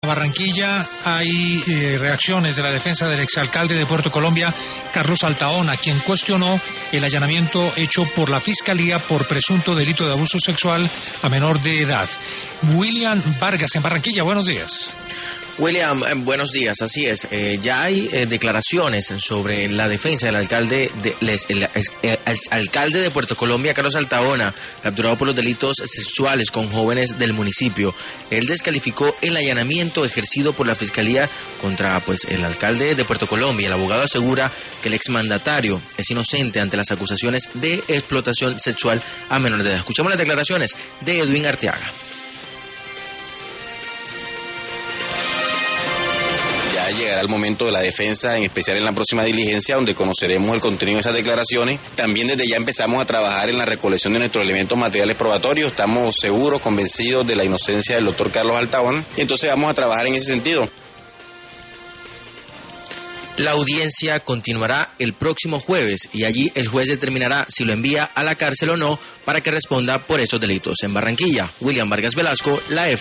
Barranquilla hay reacciones de la defensa del exalcalde de Puerto Colombia, Carlos Altaona, quien cuestionó el allanamiento hecho por la Fiscalía por presunto delito de abuso sexual a menor de edad. William Vargas en Barranquilla, buenos días. William, buenos días, así es. Ya hay declaraciones sobre la defensa del alcalde alcalde de Puerto Colombia, Carlos Altaona, capturado por los delitos sexuales con jóvenes del municipio. Él descalificó el allanamiento ejercido por la Fiscalía contra el alcalde de Puerto Colombia. El abogado asegura que el exmandatario es inocente ante las acusaciones de explotación sexual a menores de edad. Escuchamos las declaraciones de Edwin Arteaga. Llegará el momento de la defensa, en especial en la próxima diligencia, donde conoceremos el contenido de esas declaraciones. También desde ya empezamos a trabajar en la recolección de nuestros elementos materiales probatorios. Estamos seguros, convencidos de la inocencia del doctor Carlos Altaona, y entonces vamos a trabajar en ese sentido. La audiencia continuará el próximo jueves y allí el juez determinará si lo envía a la cárcel o no para que responda por esos delitos. En Barranquilla, William Vargas Velasco, la F.